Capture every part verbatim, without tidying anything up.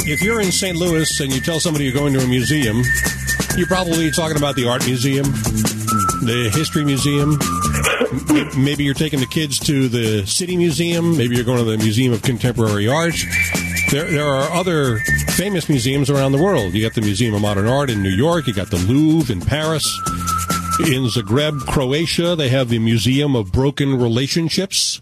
If you're in Saint Louis and you tell somebody you're going to a museum, you're probably talking about the art museum, the history museum. Maybe you're taking the kids to the city museum. Maybe you're going to the Museum of Contemporary Art. There, there are other famous museums around the world. You got the Museum of Modern Art in New York. You got the Louvre in Paris. In Zagreb, Croatia, they have the Museum of Broken Relationships.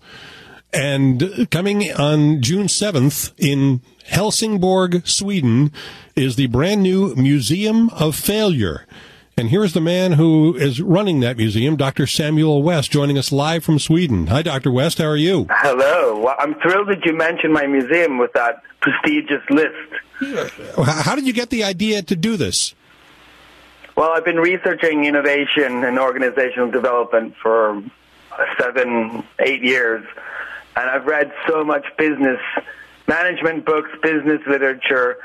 And coming on June seventh in Helsingborg, Sweden, is the brand new Museum of Failure. And here's the man who is running that museum, Doctor Samuel West, joining us live from Sweden. Hi, Doctor West. How are you? Hello. Well, I'm thrilled that you mentioned my museum with that prestigious list. How did you get the idea to do this? Well, I've been researching innovation and organizational development for seven, eight years, and I've read so much business management books, business literature,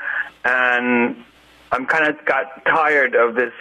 and I'm kind of got tired of this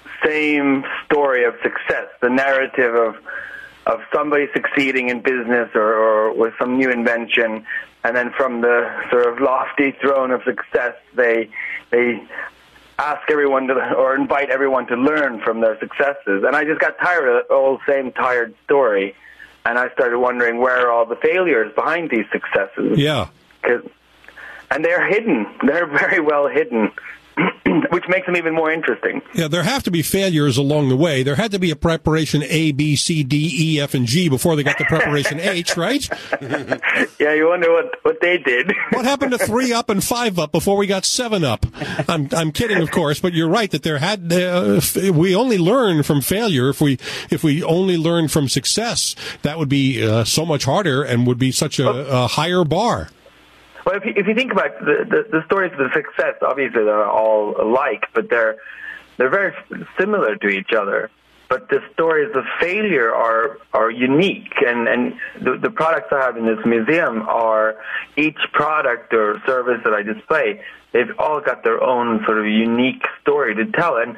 same story of success, the narrative of of somebody succeeding in business or, or with some new invention, and then from the sort of lofty throne of success, they they ask everyone to, or invite everyone to learn from their successes. And I just got tired of the old same tired story, and I started wondering where are all the failures behind these successes. Yeah. 'Cause, and they're hidden. They're very well hidden, which makes them even more interesting. Yeah, there have to be failures along the way. There had to be a preparation A, B, C, D, E, F, and G before they got to preparation H, right? Yeah, you wonder what, what they did. What happened to three up and five up before we got seven up? I'm I'm kidding, of course, but you're right that there had uh, we only learn from failure. If we if we only learn from success, that would be uh, so much harder and would be such a, a higher bar. Well, if you, if you think about the, the, the stories of the success, obviously they're all alike, but they're they're very similar to each other. But the stories of failure are are unique, and, and the, the products I have in this museum are each product or service that I display, they've all got their own sort of unique story to tell. And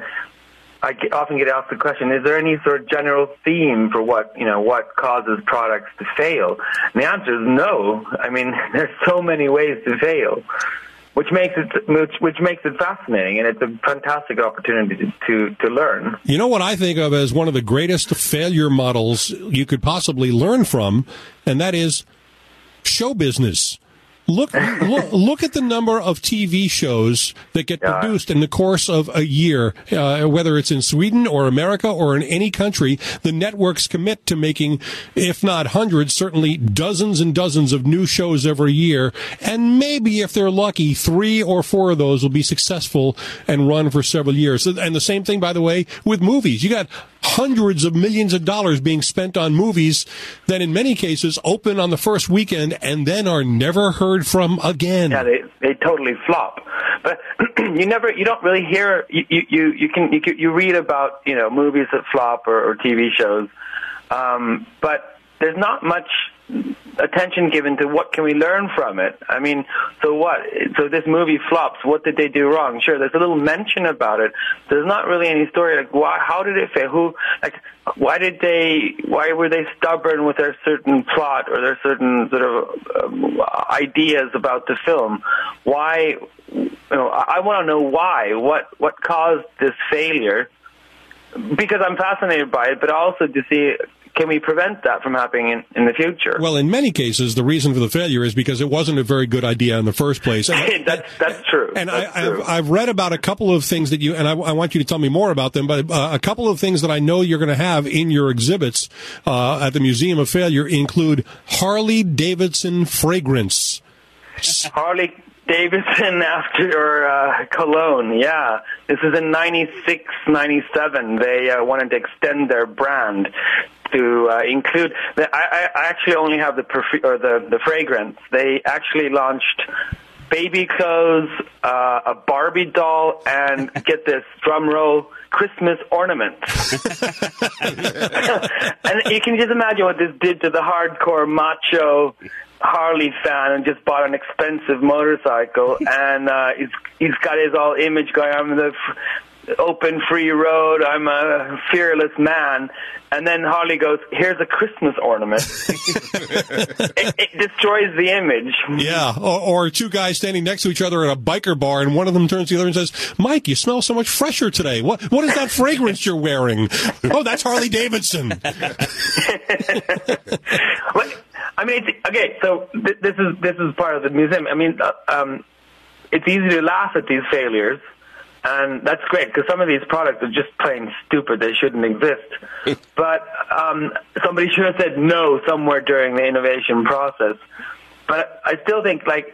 I get, often get asked the question, is there any sort of general theme for what, you know, what causes products to fail? And the answer is no. I mean, there's so many ways to fail, which makes it which, which makes it fascinating, and it's a fantastic opportunity to, to, to learn. You know what I think of as one of the greatest failure models you could possibly learn from, and that is show business. Look, look, look at the number of T V shows that get yeah. produced in the course of a year, uh, whether it's in Sweden or America or in any country. The networks commit to making, if not hundreds, certainly dozens and dozens of new shows every year. And maybe, if they're lucky, three or four of those will be successful and run for several years. And the same thing, by the way, with movies. You got hundreds of millions of dollars being spent on movies that in many cases open on the first weekend and then are never heard from again. Yeah, they they totally flop. But you never, you don't really hear. You you you can you, you read about, you know, movies that flop or, or T V shows, um, but there's not much attention given to what can we learn from it. I mean, so what? So this movie flops. What did they do wrong? Sure, there's a little mention about it. There's not really any story. Like, why? How did it fail? Who? Like, why did they? Why were they stubborn with their certain plot or their certain sort of um, ideas about the film? Why? You know, I, I want to know why. What? What caused this failure? Because I'm fascinated by it, but also to see, can we prevent that from happening in, in the future? Well, in many cases, the reason for the failure is because it wasn't a very good idea in the first place. And, that's, that's true. And that's I, true. I've, I've read about a couple of things that you, and I, I want you to tell me more about them, but uh, a couple of things that I know you're going to have in your exhibits uh, at the Museum of Failure include Harley Davidson fragrance. Harley Davidson after uh, Cologne, yeah. This is in ninety-six, ninety-seven. They uh, wanted to extend their brand to uh, include. The, I, I actually only have the perfu- or the the fragrance. They actually launched baby clothes, uh, a Barbie doll, and get this, drum roll, Christmas ornaments. And you can just imagine what this did to the hardcore macho Harley fan, and just bought an expensive motorcycle, and uh, he's he's got his all image going on. The open, free road. I'm a fearless man. And then Harley goes, here's a Christmas ornament. it, it destroys the image. Yeah, or, or two guys standing next to each other at a biker bar, and one of them turns to the other and says, Mike, you smell so much fresher today. What What is that fragrance you're wearing? Oh, that's Harley Davidson. Well, I mean, it's, okay, so th- this is this is part of the museum. I mean, uh, um, it's easy to laugh at these failures. And that's great, because some of these products are just plain stupid. They shouldn't exist. But um, somebody should have said no somewhere during the innovation process. But I still think, like,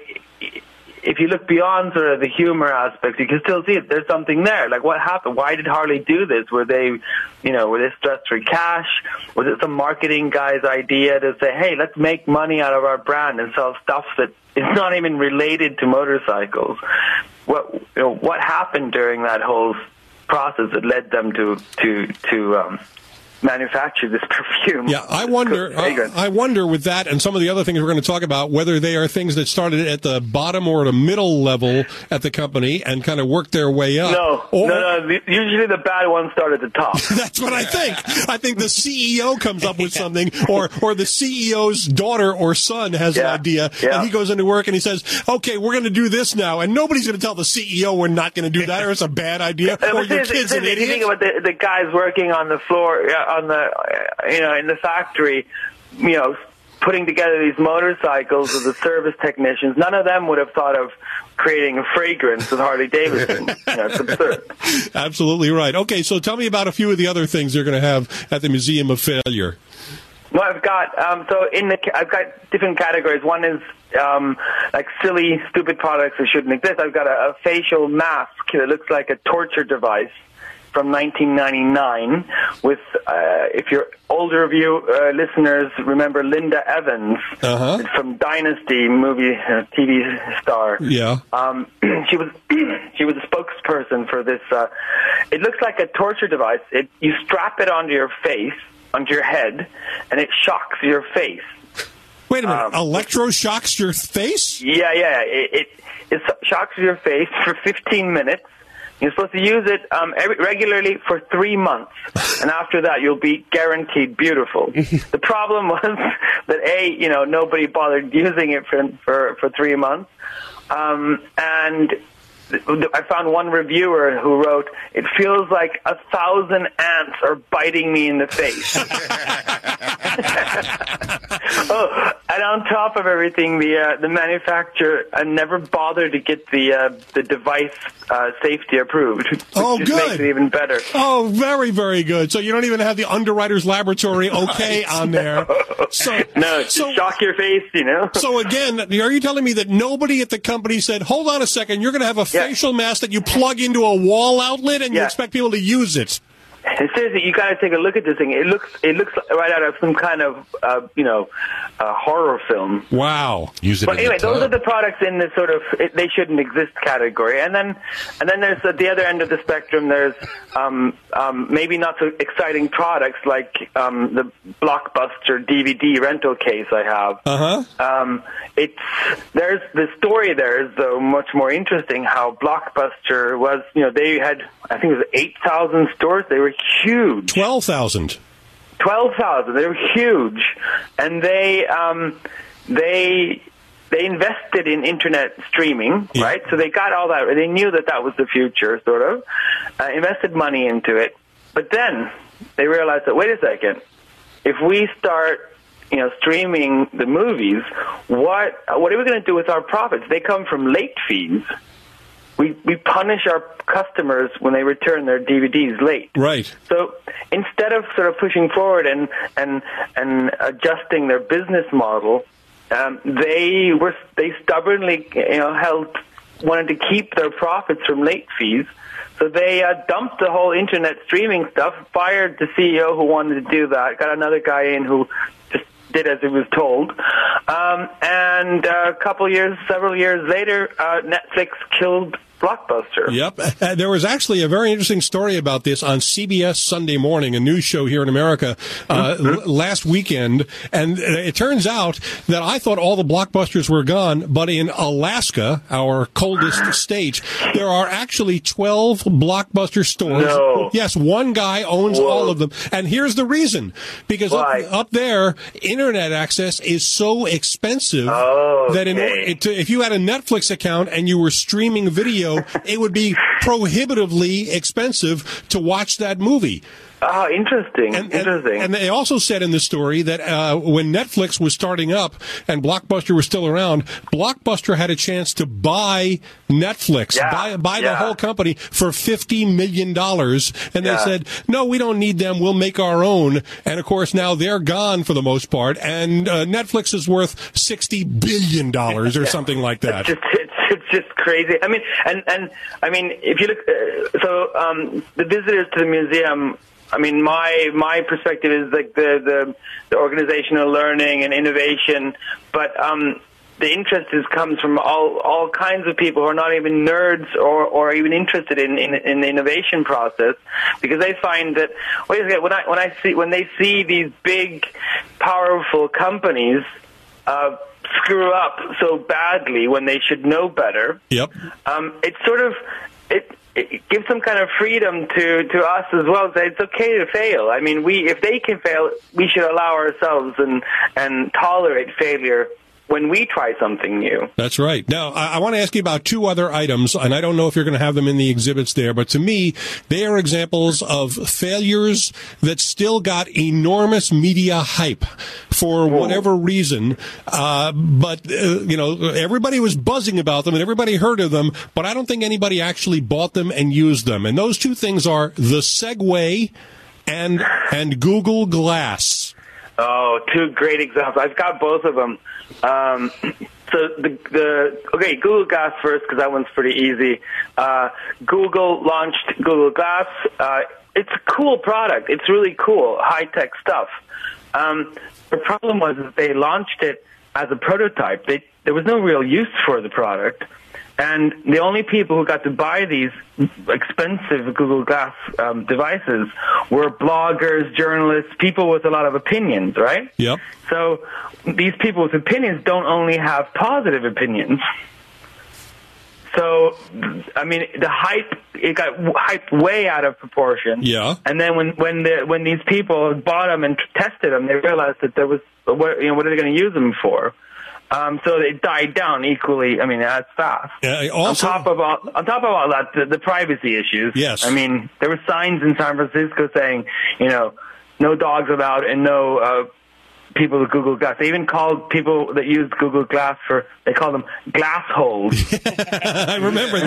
if you look beyond sort of the humor aspects, you can still see it. There's something there. Like, what happened? Why did Harley do this? Were they, you know, were they stressed for cash? Was it some marketing guy's idea to say, hey, let's make money out of our brand and sell stuff that is not even related to motorcycles? What you know, what happened during that whole process that led them to to to um, manufacture this perfume? Yeah, I wonder. I, I wonder with that and some of the other things we're going to talk about, whether they are things that started at the bottom or at a middle level at the company and kind of worked their way up. No, or, no, no. The, usually the bad ones start at the top. That's what I think. I think the C E O comes up with something, or or the C E O's daughter or son has yeah. an idea, yeah. and he goes into work and he says, "Okay, we're going to do this now," and nobody's going to tell the C E O we're not going to do that, or it's a bad idea, or your kid's an idiot. You think about the, the guys working on the floor, on the you know in the factory, you know, putting together these motorcycles with the service technicians. None of them would have thought of creating a fragrance with Harley Davidson. You know, it's absurd. Absolutely right. Okay, so tell me about a few of the other things you're going to have at the Museum of Failure. Well, I've got um, so in the I've got different categories. One is um, like silly, stupid products that shouldn't exist. I've got a, a facial mask that looks like a torture device from nineteen ninety-nine with, uh, if you're older of you uh, listeners remember Linda Evans uh-huh. from Dynasty movie, uh, T V star. Yeah. Um, she was she was a spokesperson for this. Uh, it looks like a torture device. It, you strap it onto your face, onto your head, and it shocks your face. Wait a minute. Um, electroshocks your face? Yeah, yeah. It, it, it shocks your face for fifteen minutes. You're supposed to use it um, every, regularly for three months, and after that, you'll be guaranteed beautiful. The problem was that a, you know, nobody bothered using it for for, for three months, um, and I found one reviewer who wrote, "It feels like a thousand ants are biting me in the face." Oh, and on top of everything, the uh, the manufacturer uh, never bothered to get the uh, the device uh, safety approved. Which oh, just good. Makes it even better. Oh, very, very good. So you don't even have the underwriter's laboratory okay right. on there. So no, so, shock your face, you know. So again, are you telling me that nobody at the company said, "Hold on a second, you're going to have a yeah. facial mask that you plug into a wall outlet and yeah. you expect people to use it"? And seriously, you got to take a look at this thing. It looks, it looks right out of some kind of, uh, you know, uh, horror film. Wow! Use it. But anyway, those are the products in the sort of it, they shouldn't exist category. And then, and then there's at the other end of the spectrum. There's um, um, maybe not so exciting products like um, the Blockbuster D V D rental case I have. Uh huh. Um, it's there's the story there is though much more interesting. How Blockbuster was, you know, they had I think it was eight thousand stores. They were huge. Twelve thousand. Twelve thousand. They were huge, and they um, they they invested in internet streaming, yeah. right? So they got all that. They knew that that was the future, sort of. Uh, invested money into it, but then they realized that wait a second, if we start, you know, streaming the movies, what what are we going to do with our profits? They come from late fees. We we punish our customers when they return their D V Ds late. Right. So instead of sort of pushing forward and and and adjusting their business model, um, they were they stubbornly you know held wanted to keep their profits from late fees. So they uh, dumped the whole internet streaming stuff, fired the C E O who wanted to do that, got another guy in who just did as he was told. Um, and uh, a couple years, several years later, uh, Netflix killed Blockbuster. Yep. Uh, there was actually a very interesting story about this on C B S Sunday Morning, a news show here in America, uh, mm-hmm. l- last weekend. And it turns out that I thought all the Blockbusters were gone, but in Alaska, our coldest state, there are actually twelve Blockbuster stores. No. Yes, one guy owns Whoa. all of them. And here's the reason. Because up, Why? up there, internet access is so expensive oh, that in, okay. it, if you had a Netflix account and you were streaming video, it would be prohibitively expensive to watch that movie. Oh, interesting. And, interesting. And, and they also said in the story that uh, when Netflix was starting up and Blockbuster was still around, Blockbuster had a chance to buy Netflix, yeah, buy, buy yeah. the whole company for fifty million dollars. And yeah. they said, no, we don't need them. We'll make our own. And, of course, now they're gone for the most part. And uh, Netflix is worth sixty billion dollars or yeah. something like that. It's just, it's, it's just crazy. I mean, and, and I mean, if you look, uh, so um, the visitors to the museum, I mean, my my perspective is like the, the, the organizational learning and innovation, but um, the interest is, comes from all all kinds of people who are not even nerds or, or even interested in, in in the innovation process, because they find that wait a second, when I when I see when they see these big, powerful companies uh, screw up so badly when they should know better. Yep. Um, it's sort of it. It gives some kind of freedom to, to us as well. That it's okay to fail. I mean, we if they can fail, we should allow ourselves and and tolerate failure when we try something new. That's right. Now, I, I want to ask you about two other items, and I don't know if you're going to have them in the exhibits there, but to me, they are examples of failures that still got enormous media hype for whatever reason. Uh, but, uh, you know, everybody was buzzing about them, and everybody heard of them, but I don't think anybody actually bought them and used them. And those two things are the Segway and and Google Glass. Oh, two great examples. I've got both of them. Um, so the the okay, Google Glass first, because that one's pretty easy. Uh, Google launched Google Glass. Uh, it's a cool product. It's really cool, high tech stuff. Um, the problem was that they launched it as a prototype. They, there was no real use for the product. And the only people who got to buy these expensive Google Glass um, devices were bloggers, journalists, people with a lot of opinions, right? Yep. So these people with opinions don't only have positive opinions. So, I mean, the hype, it got hyped way out of proportion. Yeah. And then when when the, when these people bought them and tested them, they realized that there was, what, you know, what are they going to use them for? Um, so it died down equally. I mean, as fast. Uh, also, on top of all, on top of all that, the, the privacy issues. Yes. I mean, there were signs in San Francisco saying, you know, no dogs allowed and no uh, people with Google Glass. They even called people that used Google Glass for, they called them glass holes. I remember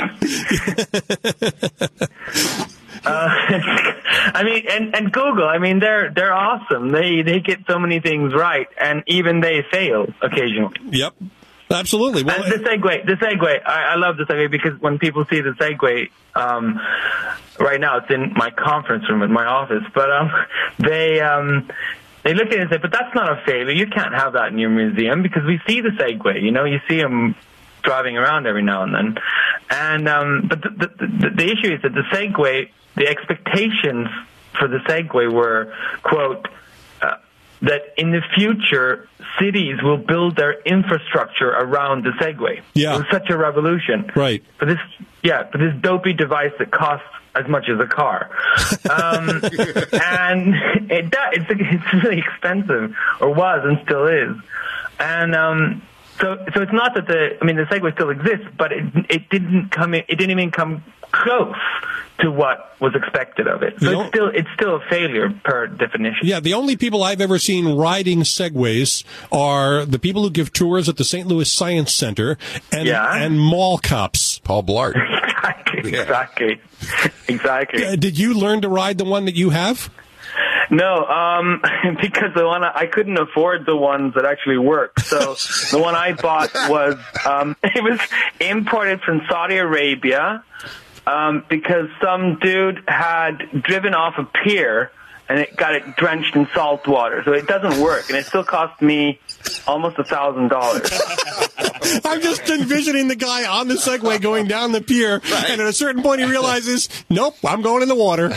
that. Uh, I mean, and, and Google, I mean, they're they're awesome. They they get so many things right, and even they fail occasionally. Yep, absolutely. Well, and the Segway, the Segway, I, I love the Segway because when people see the Segway, um, right now it's in my conference room at my office, but um, they um, they look at it and say, "But that's not a failure. You can't have that in your museum because we see the Segway. You know, you see them driving around every now and then." And um, but the, the the the issue is that the Segway. The expectations for the Segway were, quote, uh, that in the future, cities will build their infrastructure around the Segway. Yeah. It was such a revolution. Right. For this, yeah, for this dopey device that costs as much as a car. Um, and it does, it's, it's really expensive, or was and still is. And, um, So, so it's not that the, I mean, the Segway still exists, but it, it didn't come in, it didn't even come close to what was expected of it. So You it's still, it's still a failure per definition. Yeah, the only people I've ever seen riding Segways are the people who give tours at the Saint Louis Science Center and, Yeah. and mall cops. Paul Blart. Exactly, Yeah. exactly, exactly. Uh, did you learn to ride the one that you have? No, um, because the one I couldn't afford the ones that actually work. So the one I bought was um, it was imported from Saudi Arabia um, because some dude had driven off a pier and it got it drenched in salt water. So it doesn't work, and it still cost me almost a thousand dollars. I'm just envisioning the guy on the Segway going down the pier, right. and at a certain point he realizes, nope, I'm going in the water.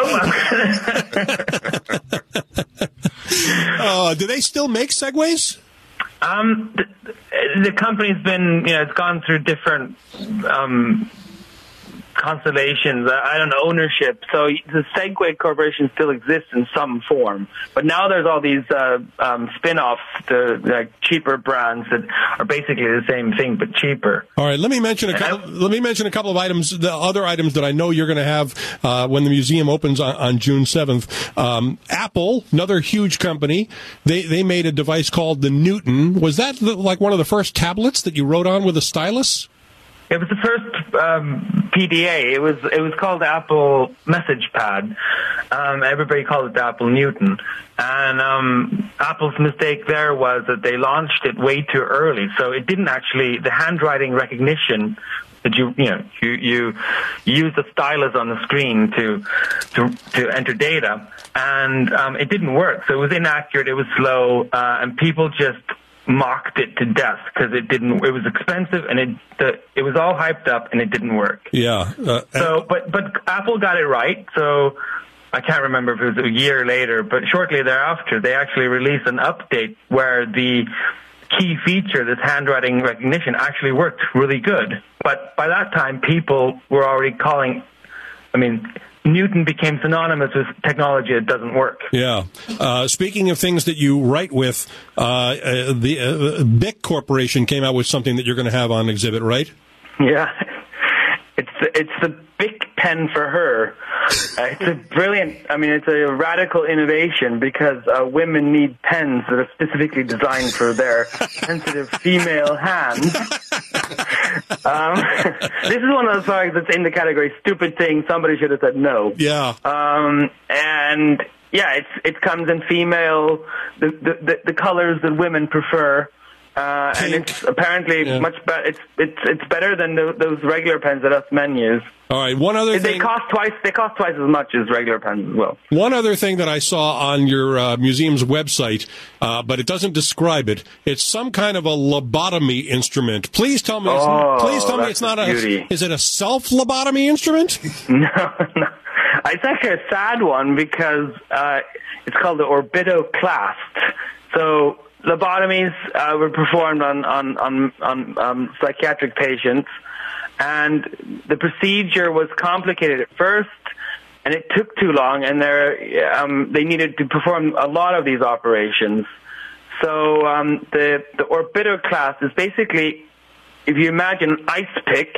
Nope. uh, do they still make Segways? Um, the, the company's been, you know, it's gone through different um, constellations. I don't know, ownership. So the Segway Corporation still exists in some form, but now there's all these uh, um, spin-offs to like cheaper brands that are basically the same thing but cheaper. All right, let me mention a couple. I, let me mention a couple of items. The other items that I know you're going to have uh, when the museum opens on, on June seventh. Um, Apple, another huge company, they they made a device called the Newton. Was that the, like one of the first tablets that you wrote on with a stylus? It was the first um, P D A. It was it was called the Apple Message Pad. Um, everybody called it the Apple Newton. And um, Apple's mistake there was that they launched it way too early. So it didn't actually, the handwriting recognition that you, you know, you, you use the stylus on the screen to, to, to enter data. And um, it didn't work. So it was inaccurate, it was slow, uh, and people just mocked it to death because it didn't. It was expensive and it the, it was all hyped up and it didn't work. Yeah. Uh, so, but but Apple got it right. So I can't remember if it was a year later, but shortly thereafter, they actually released an update where the key feature, this handwriting recognition, actually worked really good. But by that time, people were already calling. I mean, Newton became synonymous with technology that doesn't work. Yeah. Uh, speaking of things that you write with, uh, uh, the uh, Bic Corporation came out with something that you're going to have on exhibit, right? Yeah. It's the, it's the Bic pen for her. Uh, it's a brilliant, I mean, it's a radical innovation because uh, women need pens that are specifically designed for their sensitive female hands. Um, this is one of those products that's in the category stupid thing. Somebody should have said no. Yeah. Um, and yeah, it's it comes in female, the the, the, the colors that women prefer. Uh, and it's apparently yeah. much better. It's it's it's better than the, those regular pens that us men use. All right. One other they thing. They cost twice. They cost twice as much as regular pens as well. One other thing that I saw on your uh, museum's website, uh, but it doesn't describe it. It's some kind of a lobotomy instrument. Please tell me. It's, oh, please tell me it's not a. Beauty. Is it a self lobotomy instrument? No, no. It's actually a sad one because uh, it's called the orbitoclast. So. Lobotomies uh, were performed on on on, on um, psychiatric patients, and the procedure was complicated at first, and it took too long, and there um, they needed to perform a lot of these operations. So um, the the orbitoclast is basically, if you imagine an ice pick,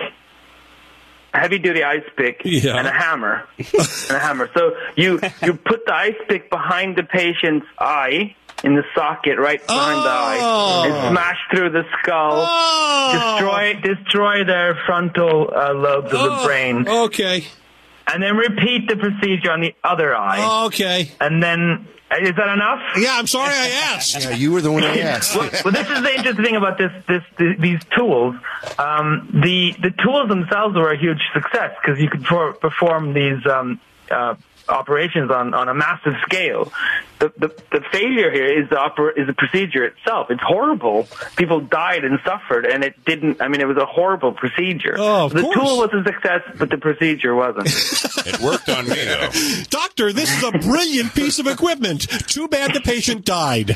a heavy-duty ice pick, yeah. and a hammer, and a hammer. So you you put the ice pick behind the patient's eye. In the socket right behind oh. the eye, and smash through the skull, oh. destroy destroy their frontal uh, lobes of oh. the brain. Okay. And then repeat the procedure on the other eye. Okay. And then, is that enough? Yeah, I'm sorry I asked. Yeah, you were the one I asked. well, well, this is the interesting thing about this, this, this these tools. Um, the the tools themselves were a huge success because you could for, perform these um, uh, operations on, on a massive scale. The, the the failure here is the oper- is the procedure itself. It's horrible. People died and suffered, and it didn't. I mean, it was a horrible procedure. Oh, of the course. tool was a success, but the procedure wasn't. It worked on me, though. Doctor, this is a brilliant piece of equipment. Too bad the patient died.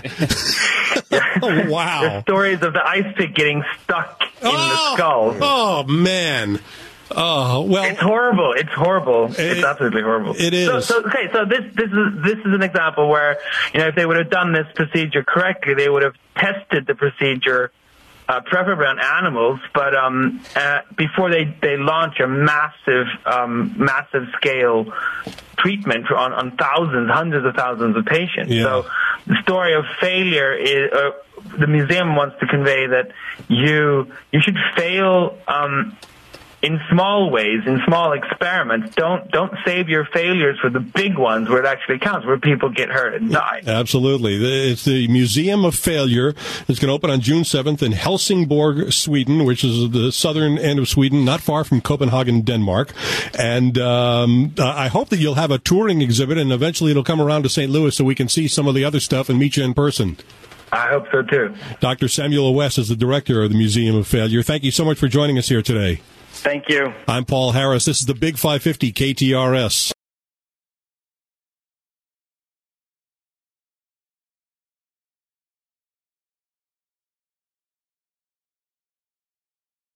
Oh, wow. There's stories of the ice pick getting stuck in oh, the skull. Oh, man. Oh, well, it's horrible. It's horrible. It, it's absolutely horrible. It is. So, so, okay, so this this is this is an example where, you know, if they would have done this procedure correctly, they would have tested the procedure, uh, preferably on animals, but um, uh, before they, they launch a massive um, massive scale treatment on, on thousands, hundreds of thousands of patients. Yeah. So the story of failure is. Uh, the museum wants to convey that you you should fail. Um, in small ways, in small experiments. Don't don't save your failures for the big ones where it actually counts, where people get hurt and die. Absolutely. It's the Museum of Failure. It's going to open on June seventh in Helsingborg, Sweden, which is the southern end of Sweden, not far from Copenhagen, Denmark. And um, I hope that you'll have a touring exhibit, and eventually it'll come around to Saint Louis so we can see some of the other stuff and meet you in person. I hope so, too. Doctor Samuel West is the director of the Museum of Failure. Thank you so much for joining us here today. Thank you. I'm Paul Harris. This is the Big five fifty K T R S.